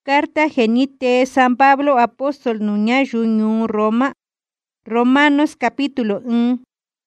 Carta genite San Pablo apóstol nuña juñu Roma. Romanos capítulo 1.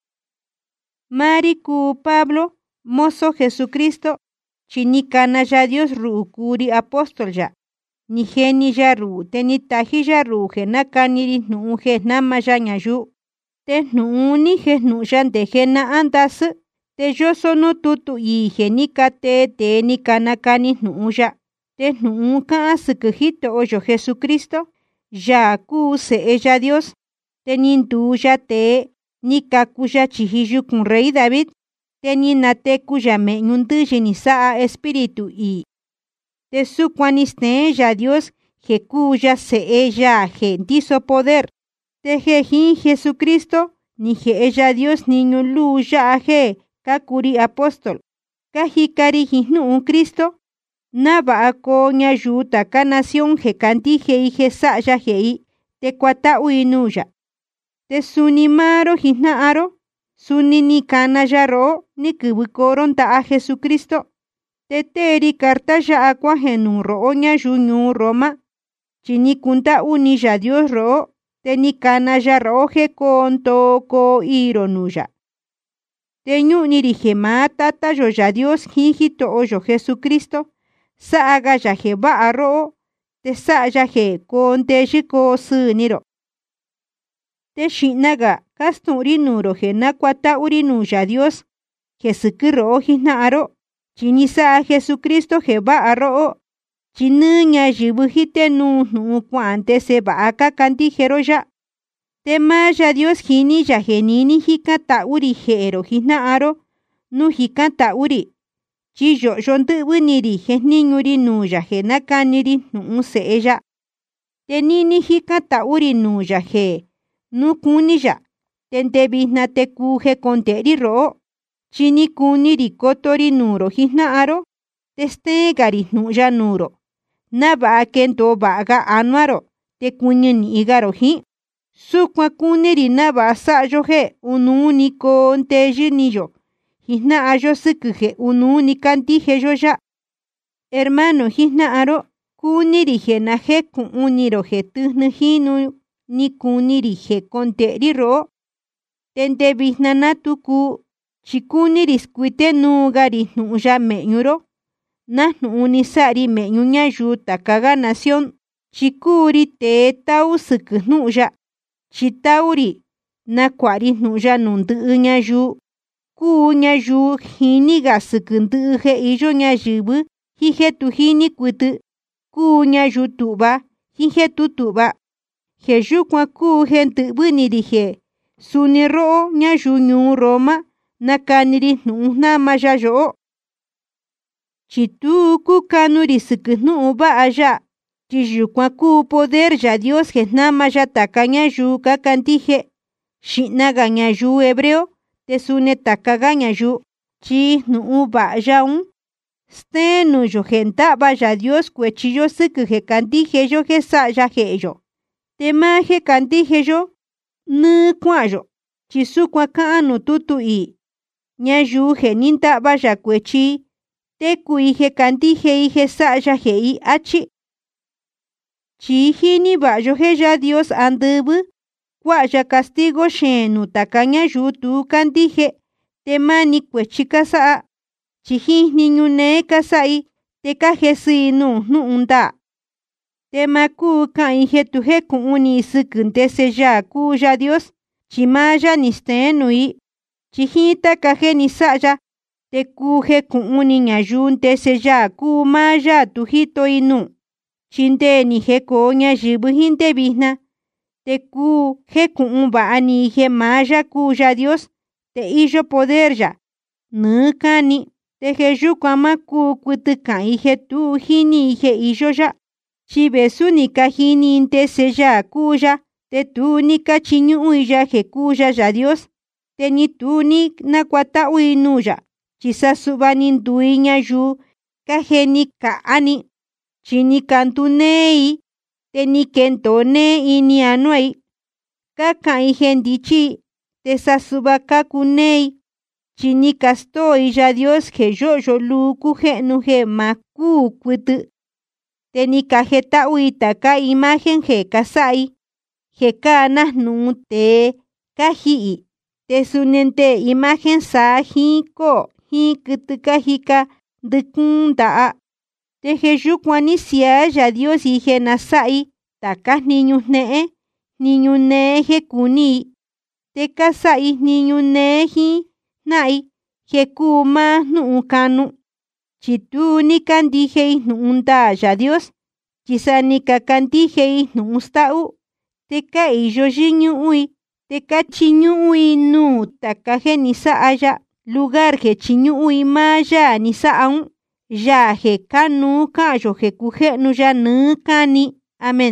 Mariku Pablo, mozo Jesucristo, chinicana ya Dios ruukuri apóstol ya. Ni geni ya ru, teni taji ya ru, gena kaniri nu gena mayaña yu. Te nu ni genu yante gena andas, te yo sono tutu y genika te ni kana kani nu ya. Te nu ka asukujito oyo Jesucristo, ya ku se ella Dios, te nindu ya te, ni kakuya chihiyu kun rey David, te ni nate kuya me nyunduji ni saa espíritu y. Te su cuaniste ya Dios, je kuya se ella gentizo poder, te jejin Jesucristo, ni je ella Dios niño lu ya je, kakuri apóstol, kajikari jinu Cristo, naba ako ñayuta ka nación je kanti je je sa ya je te kwata uinuya. Te sunimaro hina aro, sunini kana yaro, ni kubukoron ta a Jesucristo. Te teri carta ya aqua genu ro ñayuñu Roma, chini kunta uni ya Dios ro, te ni kana ya ro je konto ko ironuya. Te ñu dirige tata yo ya Dios hijito oyo Jesucristo, sa aga ya je ba aro, te sa ya je konte jiko suniro. Te shinaga kasturi nuro je na kwata urinu ya Dios, Jesucristo hina aro, chini sa Jesucristo je ba aro, chinuña jibujite nu cuante se ba aka kanti jero ya. Te ma ya Dios hini ya genini hika ta uri jero hina aro, nu hika ta uri. Chiyo yontu buniri niñuri nuya je nakaniri nu se ella. Te nini hika ta uri nuya je, nu kunilla, tente bisna te kuje konteri ro, chini kuniri kotori nuro hina aro, te stegari nuya nuro. Na ba kento baga anuaro, te kuñini igaro hi. Sukwa kuniri na ba sa yo je, ununi konte jinillo. Hina ayo sukuje ununi kantije yo ya. Hermano hina aro, kuniri je na je kun uniro je tuhnu hinu, ni kuniri je konteri ro. Tente bisna natuku, chikuniri skuite nugari nuya meñuro. Nahnu unisari meñuña yuta kaga nación, chikuri te tau suku nuya. Chitauri, na kwari nuya nundu nya yu. Ku nya yu hiniga sukundu je iyo nya yubu, hije tu hini kutu. Ku nya yu tuba, hije tu tuba. Je yu kwa ku gente buniri je. Suni ro nya yu nyu Roma, nakaniri na maya yo. Chitu ku kanuri suku ba aya. Chiyu kwa ku poder ya Dios je na maya takaña yu kakantije. Shinaga nya yu hebreo, te sune takaga nya yu. Chi ba ya un. Stenu yo genta ba ya Dios cuechillo suku je kantije yo je sa ya je yo. Te ma je kantije yo. Nu kwa yo. Chisu kwa kaanu tutu i. Nya yu je ninta ba ya cuechi. Te kui je kantije i je sa ya je i achi. Chi hini ba yo je ya Dios andubu. Kwa ya castigo shenu takaña yu tu kantije. Te mani cuechi kasa. Chi hini nyune kasai. Te kaje sinu unda. Te maku ka ije tu je kun uni sukunte se ya ku ya Dios. Chimaya nistenui. Chihita kaje ni saya. Te kuje kun uni ñayunte se ya ku maya tujito inu. Chinte ni je ko ñayibu hinte bisna. Te ku je kun ba ani je maya ku ya Dios. Te iyo poder ya. Nukani. Te je yu kwama ku kutuka ije tu hini ije iyo ya. Chibesu ni ka hini inte se ya ku ya. Te tu ni ka chiñu uya je ku ya Dios. Te ni tu ni na kwata uinu ya. Chisa suba nindui nya yu. Ka geni ka ani. Chini kantu nei. Te ni kento ne ini anuai. Ka ka ijendi chi. Te sa suba ka kunei. Chini kastoi ya Dios je yo luku je nu je maku kutu. te ni kajeta'ui taka imagen je kasa'i je kana jnu'un tee kaji'i, te suni nte imagen saa jin koo jin kɨtɨ kajika ndɨkuun nda'a. Te je yukuan ni siaa Yàa Dios je nasa'i taka jniñu jne'e, jniñu nee je kuni'i, te kasa'i jniñu nee jin jna'i je kuu maa jnu'un kanu. Chi tu ni kandijei jnu'un ndaa Yàa Dios, chi sa ni kakandijei jnu'un sta'u, te ka iyo yɨñu'ui, te ka chiñu'ui nuu taka je ni sa'a ya lugar je chiñu'ui maa Yaa ni sa'aun, Yaa je kanuu ka'yo je kuje'nu ya nɨɨ kani. Amen.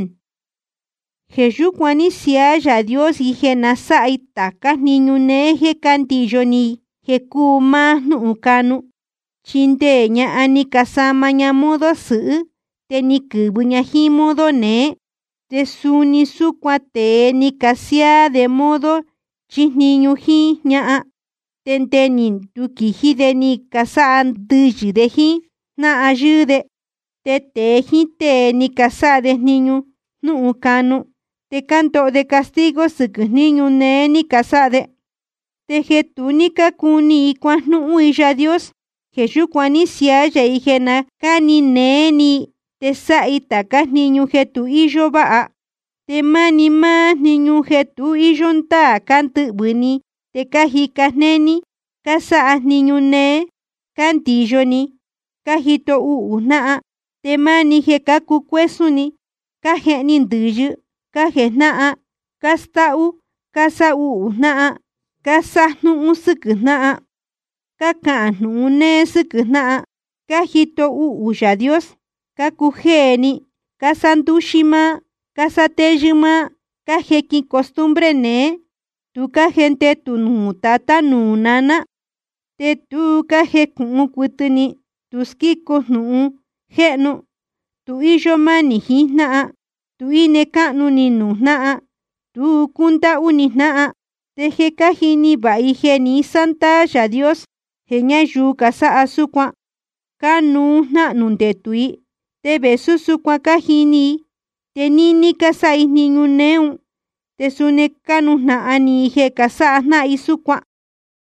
Je yukuan ni siaa Yàa Dios je nasa'i taka jniñu nee je kandiyo ni je kuu maa jnu'un kanu. Chindee ña'a ni kasama ña modo sɨ'ɨ, te ni kɨvɨ ña jin modo nee, te suni sukuan tee ni kasiaa de modo chijniñu jin ña'a, te nde ni ntukiji ni kasa'a ndɨyɨ de jin jna'a yɨɨ, te tee jin tee ni kasa'a jniñu jnu'un kanu, te kando'o castigo sɨkɨ jniñu nee ni kasa'a. Te je tu ni kakuni kuajnu'ui Yàa Dios, je yukuan ni siaa ya je na kani nee ni te sa'i taka jniñu je tu iyo va'a, te mani maa jniñu je tu iyo ndaa kandɨ'vɨ ni te kajika jneni, kasa'a jniñu nee, kandiyo ni, kajito u'u jna'a, te mani je kakukuesuni, kaje'ni ndɨyɨ, kajejna'a, kasta'u, kasa u'u jna'a, kasajnu'un sɨkɨ jna'a, kaka'an jnu'un nee sɨkɨ jna'a, kajito u'u Yàa Dios, kakujeeni, kasanduxi maa, kasateyɨ maa, kajekin costumbre nee, tu kajendetu nuu tata nuu nana, te tu kajeku'un kuɨtɨ ni, tu skiko jnu'un je'nu, tu iyo mani jin jna'a, tu ine ka'nu ni nuu jna'a, tu kunda'u ni jna'a, te je kajini va'i je ni santaa Yàa Dios je ñayuu kasa'a sukuan, kanuu jna'nu ndetui, te vesu sukuan kajini, te nini kasa'i jniñu neun, te suni kanujna'a ni je kasa'a jna'i sukuan.